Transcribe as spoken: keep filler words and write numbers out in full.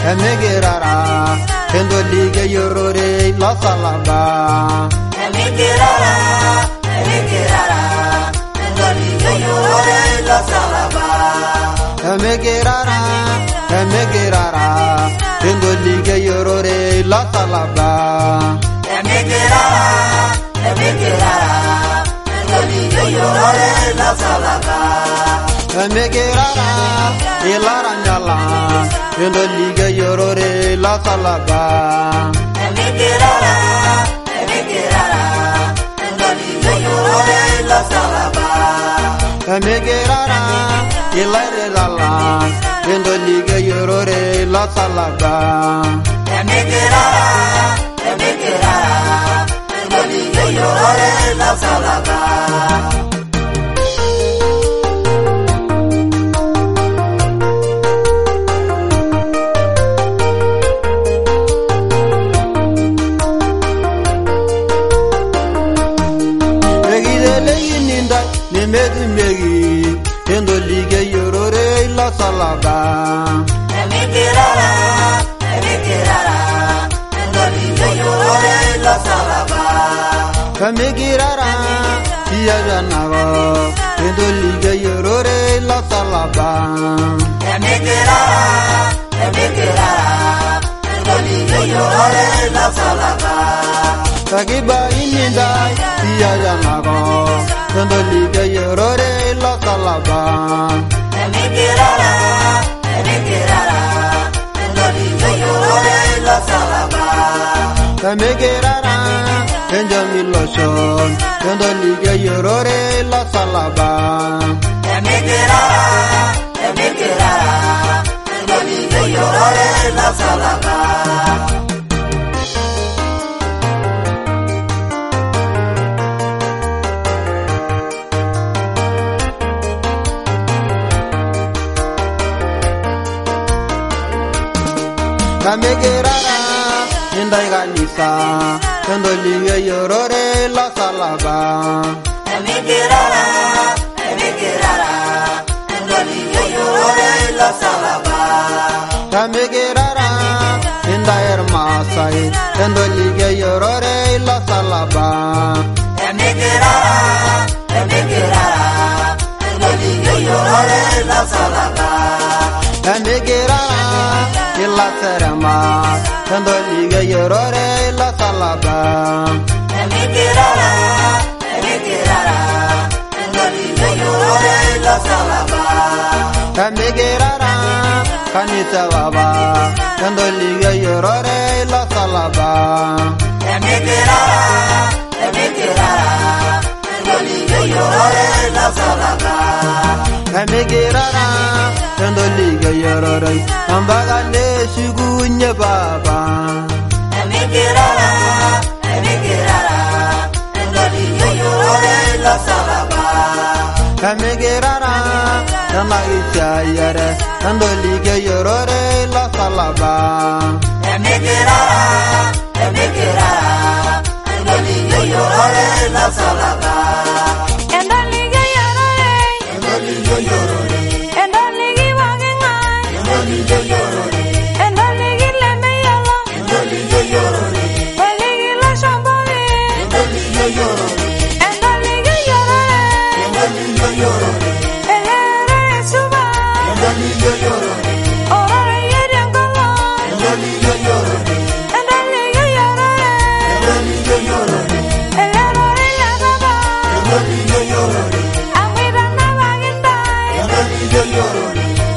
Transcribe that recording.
emegirara endo lige yorore la salaba emegirara emegirara endo lige yorore la salaba emegirara emegirara endo lige yorore la salaba emegirara emegirara endo lige yorore la salaba emegirara ilara nyala endo lige yorore la salaba emegirara emegirara endo lige yorore la salaba emegirara ilara lala endo lige yorore la salaba emegirara emegirara endo lige yorore la salaba megi megi endo lige yorore la salaba emegirara emegirara endo lige yorore la salaba emegirara ya janago endo lige yorore la salaba emegirara emegirara endo lige yorore la salaba tagiba inindai ya janago endo lige yorore la salaba emegirara emegirara endo lige yorore la salaba emegirara enjo miloshon endo lige yorore la salaba emegirara emegirara endo lige yorore la salaba emegirara indai ganisa endo lige yorore la salaba emegirara emegirara endo lige yorore la salaba emegirara indai ermasai endo lige yorore la salaba emegirara emegirara endo lige yorore la salaba emegirara illa serema endo lige yorore la salaba emegirara emegirara endo lige yorore la salaba emegirara kanisa baba endo lige yorore la salaba emegirara emegirara endo lige yorore la salaba emegirara endo lige yorore ambaga ne shugunye baba emegirara emegirara endo lige yorore la salaba emegirara endo ichayere endo lige yorore la salaba emegirara emegirara endo lige yorore la salaba endo lige yorore endo lige yorore endo lige wagengai endo lige yorore endo lige lemeyalo endo lige yorore lige la shambori endo lige yorore endo lige yorore endo lige yorore elere suba endo lige yorore orore yeriangalo endo lige yorore endo lige yorore endo lige yorore elere lagaba endo lige yorore amira na wagendai endo lige yorore